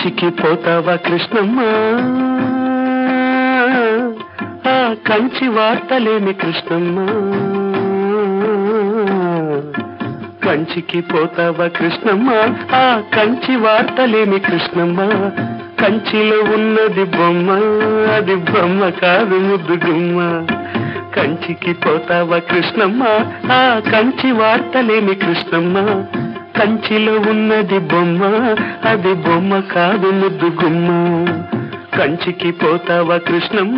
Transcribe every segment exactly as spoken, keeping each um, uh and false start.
కంచికి పోతావా కృష్ణమ్మ, ఆ కంచి వార్తలేమి కృష్ణమ్మ. కంచికి పోతావా కృష్ణమ్మ, ఆ కంచి వార్తలేమి కృష్ణమ్మ. కంచిలో ఉన్నది బొమ్మ, అది బొమ్మ కాదు ముద్దు గుమ్మ. కంచికి పోతావా కృష్ణమ్మ, ఆ కంచి వార్తలేమి కృష్ణమ్మ. కంచిలో ఉన్నది బొమ్మ, అది బొమ్మ కాదు ముద్దు గుమ్మ. కంచికి పోతావా కృష్ణమ్మ.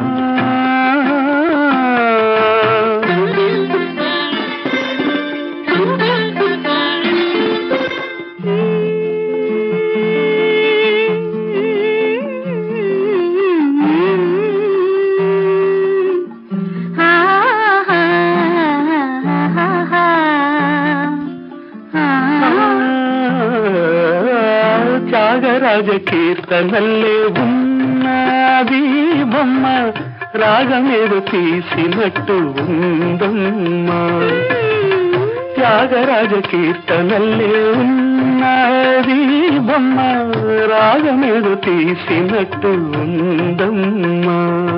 త్యాగరాజ కీర్తనల్లే ఉన్నది బొమ్మ, రాగమేదో తీసినట్టు ఉందమ్మా. త్యాగరాజ కీర్తనల్లే ఉన్నది బొమ్మ, రాగమేదో తీసినట్టు ఉందమ్మా.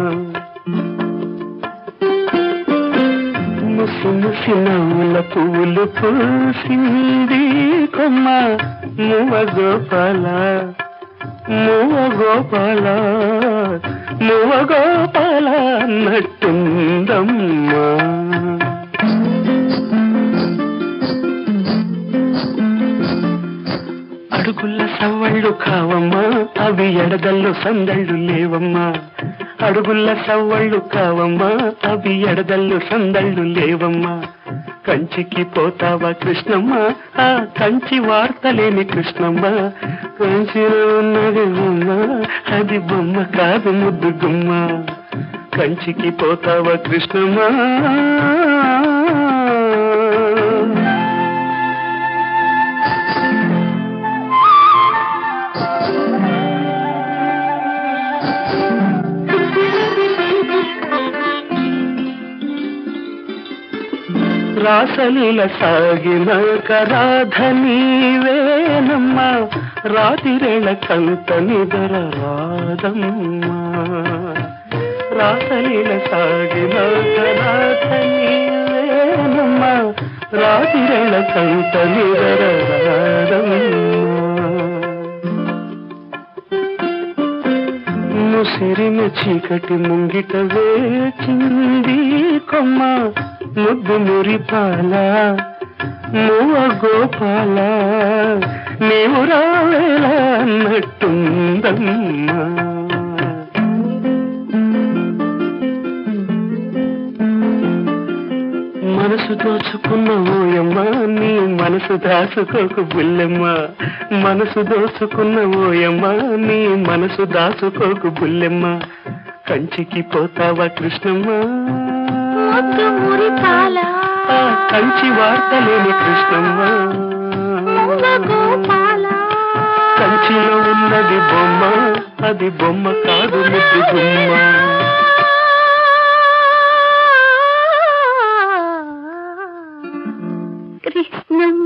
ముసి ముసి నవ్వుల పువ్వులు పూసింది కొమ్మ, మువ గోపాల మువ గోపాల మువ గోపాల అన్నట్టుందమ్మా. అడుగుల సవ్వళ్ళు కావమ్మా, అవి ఎడదల్లో సందళ్ళు లేవమ్మా. అడుగుల సవ్వళ్ళు కావమ్మా, అవి ఎడదల్లో సందళ్ళు లేవమ్మా. కంచికి పోతావా కృష్ణమ్మ, ఆ కంచి వార్తలేని కృష్ణమ్మ. కంచిలో ఉన్నది బొమ్మ, అది బొమ్మ కాదు ముద్దు గుమ్మ. కంచికి పోతావా కృష్ణమ్మ. రాసలీల సాగిన కరాధ నీవేనమ్మ, రాతిరేళ కంత నిదర రాదమ్మా. రాసలీల సాగిన కరాధ నీవేనమ్మ, రాతిరేళ కంత నిదర రాదమ్మా. ముసిరిన చీకటి ముంగిట వేచింది కొమ్మ, ముద్దు మురిపాల మువ గోపాల నీవు రావేలా అన్నట్టుందమ్మా. మనసు దోచుకున్న ఓయమ్మ, నీ మనసు దాచుకోకు బుల్లెమ్మ. మనసు దోచుకున్న ఓయమ్మ, నీ మనసు దాచుకోకు బుల్లెమ్మ. కంచికి పోతావా కృష్ణమ్మ, ఆ కంచి వార్తలేని కృష్ణమ్మ. కంచిలో ఉన్నది బొమ్మ, అది బొమ్మ కాదు ముద్దు గుమ్మ. కృష్ణమ్మ.